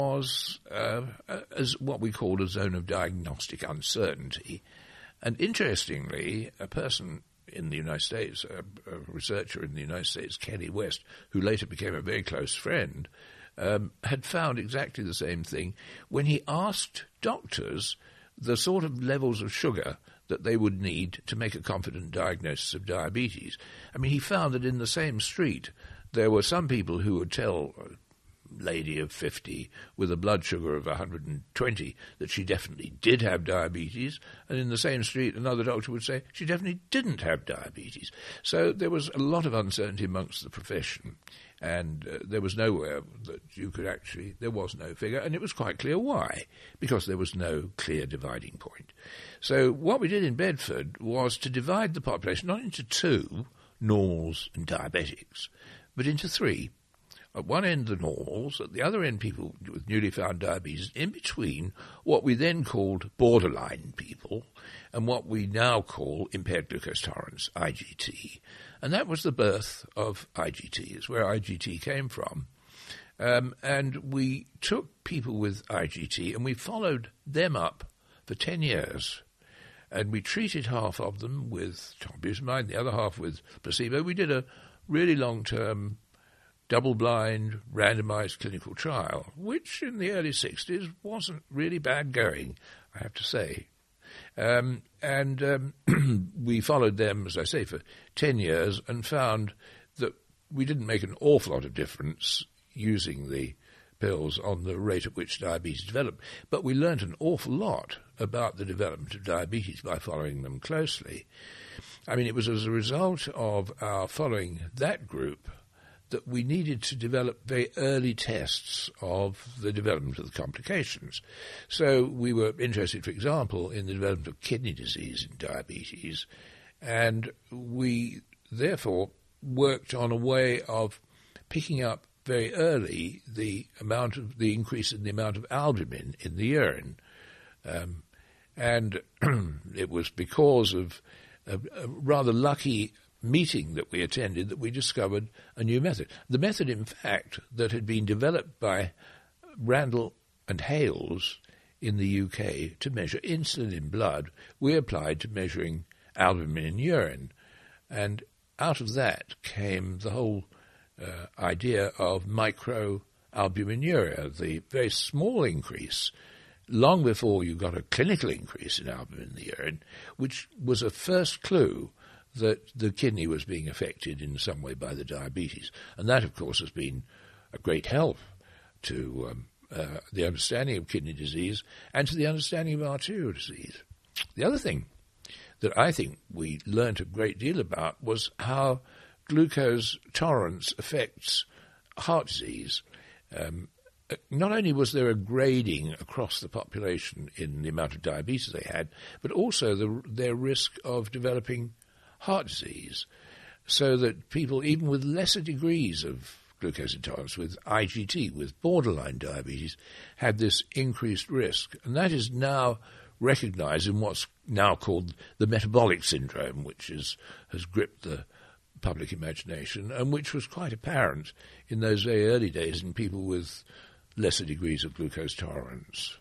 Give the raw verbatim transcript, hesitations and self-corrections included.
was uh, as what we call a zone of diagnostic uncertainty. And interestingly, a person in the United States, a, a researcher in the United States, Kenny West, who later became a very close friend, um, had found exactly the same thing when he asked doctors the sort of levels of sugar that they would need to make a confident diagnosis of diabetes. I mean, he found that in the same street there were some people who would tell a lady of fifty with a blood sugar of one hundred twenty that she definitely did have diabetes, and in the same street another doctor would say she definitely didn't have diabetes. So there was a lot of uncertainty amongst the profession, and uh, there was nowhere that you could actually, there was no figure, and it was quite clear why, because there was no clear dividing point. So what we did in Bedford was to divide the population not into two, normals and diabetics, but into three. At one end, the normals, at the other end, people with newly found diabetes, in between what we then called borderline people and what we now call impaired glucose tolerance, I G T. And that was the birth of I G T, is where I G T came from. Um, and we took people with I G T and we followed them up for ten years. And we treated half of them with tombutamide, the other half with placebo. We did a really long-term double-blind, randomized clinical trial, which in the early sixties wasn't really bad going, I have to say. Um, and um, we followed them, as I say, for ten years and found that we didn't make an awful lot of difference using the pills on the rate at which diabetes developed. But we learned an awful lot about the development of diabetes by following them closely. I mean, it was as a result of our following that group that we needed to develop very early tests of the development of the complications. So we were interested, for example, in the development of kidney disease in diabetes, and we therefore worked on a way of picking up very early the amount of the increase in the amount of albumin in the urine. Um, and it was because of a, a rather lucky meeting that we attended that we discovered a new method. The method, in fact, that had been developed by Randall and Hales in the U K to measure insulin in blood, we applied to measuring albumin in urine. And out of that came the whole uh, idea of microalbuminuria, the very small increase, long before you got a clinical increase in albumin in the urine, which was a first clue that the kidney was being affected in some way by the diabetes. And that, of course, has been a great help to um, uh, the understanding of kidney disease and to the understanding of arterial disease. The other thing that I think we learnt a great deal about was how glucose tolerance affects heart disease. Um, not only was there a grading across the population in the amount of diabetes they had, but also the, their risk of developing heart disease, so that people, even with lesser degrees of glucose intolerance, with I G T, with borderline diabetes, had this increased risk. And that is now recognized in what's now called the metabolic syndrome, which is, has gripped the public imagination, and which was quite apparent in those very early days in people with lesser degrees of glucose tolerance.